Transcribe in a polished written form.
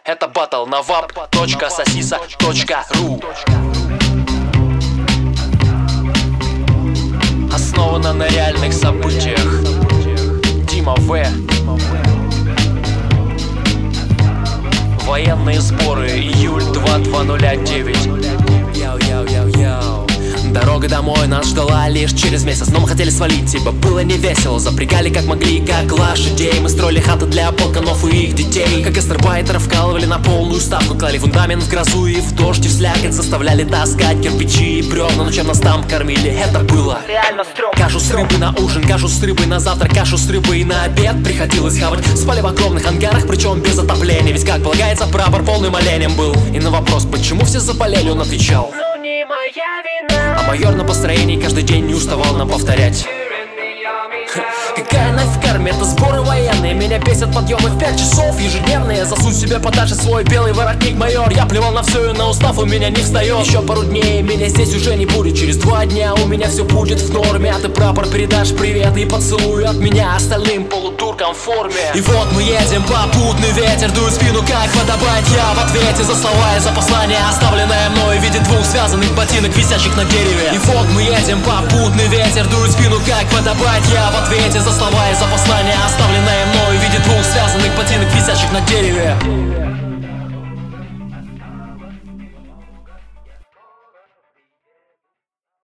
Это батл на vap.sosisa.ru. Основано на реальных событиях. Дима В. Военные сборы, июль 2209. Дорога домой нас ждала лишь через месяц, но мы хотели свалить, ибо было не весело. Запрягали как могли, как лошадей. Мы строили хаты для полканов и их детей. Как гастарбайтеров вкалывали на полную ставку. Клали фундамент в грозу и в дождь и в слякоть. Заставляли таскать кирпичи и бревна, но чем нас там кормили, это было реально стрёмно. Кашу с рыбой на ужин, кашу с рыбой на завтрак, кашу с рыбой на обед. Приходилось хавать. Спали в огромных ангарах, причем без отопления. Ведь, как полагается, прапор полным оленем был. И на вопрос, почему все заболели, он отвечал: не моя вина. А майор на построении каждый день не уставал нам повторять: какая нафиг армия, это сборы военные. Меня бесят подъемы в 5 часов ежедневные. Засунь себе подальше свой белый воротник, майор. Я плевал на все и на устав у меня не встает. Еще пару дней, меня здесь уже не будет. Через 2 дня у меня все будет в норме. А ты, прапор, передашь привет и поцелуй от меня остальным полутуркам в форме. И вот мы едем, попутный ветер дует в спину, как подобает. Я в ответе за слова и за послание, оставленное мной в виде 2 связанных ботинок, висящих на дереве. И вот мы едем, попутный ветер дует в спину, как подобает. Я в ответе за слова и за послание, оставленное мной в виде 2 связанных ботинок, висящих на дереве.